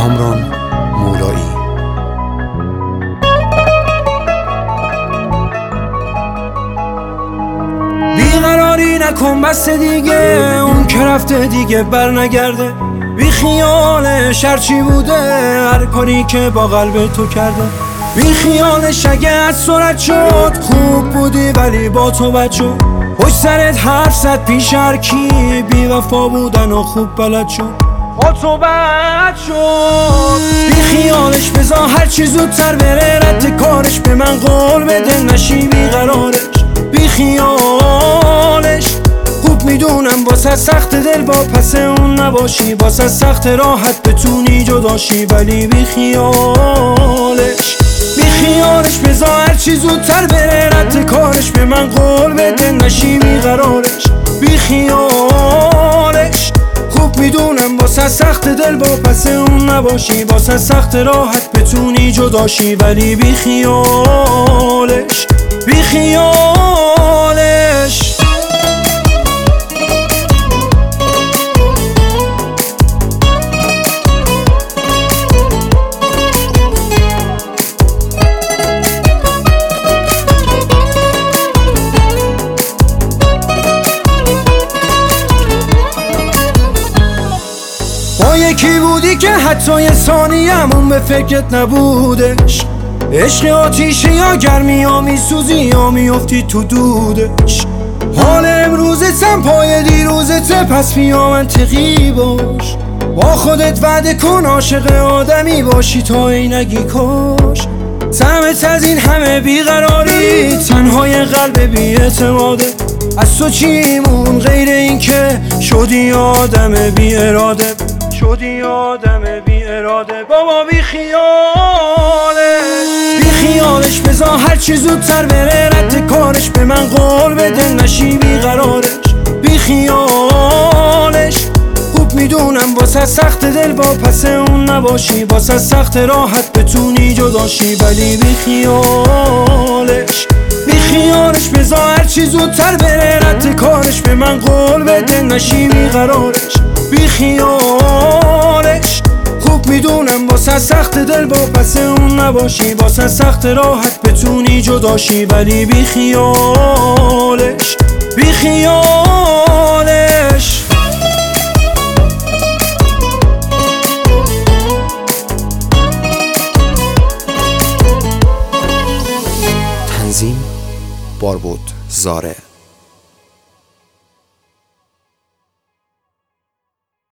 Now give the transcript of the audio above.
کامران مولایی. بیقراری نکن بس دیگه، اون که رفته دیگه بر نگرده. بی خیالش هرچی بوده، هر کاری که با قلب تو کرده. بی خیالش اگه از سرعت شد، خوب بودی ولی با تو بد شد. پشت سرت حرف زد پیش هر کی، بی وفا بودن و خوب بلد شد. با تو بد شد. بی خیالش بذار هرچی زودتر بره، رد کارش به من قول بده، نشی بیقرارش. بی خیالش خوب میدونم واسه سخت دل با پس اون نباشی، واسه سخت راحت بتونی جداشی، ولی بی خیالش بذار هرچی زودتر بره، رد کارش به من قول بده، نشی بیقرارش. بی خیالش خوب میدونم واسه سخت دل با پس اون نباشی، واسه سخت راحت بتونی جداشی، ولی بی خیالش با یکی بودی که حتی یه ثانیه‌مون به فکرت نبودش. عشق آتیشه یا گرمی یا میسوزی یا میافتی تو دودش. حال امروزتم پای دیروزته، پس بیا منطقی باش. با خودت وعده کن عاشق آدمی باشی تا اینگی کاش. سمت از این همه بیقراری، تنهای قلب بی اعتماده. از تو چیمون غیر این که شدی آدم بی اراده، شدی آدم بی اراده. بابا بی خیالش بذار هرچی زودتر بره، رد کارش به من قول بده، نشی بیقرارش. بی خیالش خوب میدونم واسه سخت دل با پس اون نباشی، واسه سخت راحت بتونی جداشی، ولی بی خیالش بذار هرچی زودتر بره، رد کارش به من قول بده، نشی بیقرارش. بی خیالش خوب میدونم واسه سخت دل با پس اون نباشی، واسه سخت راحت بتونی جداشی، ولی بی خیالش تنظیم باربود زاره.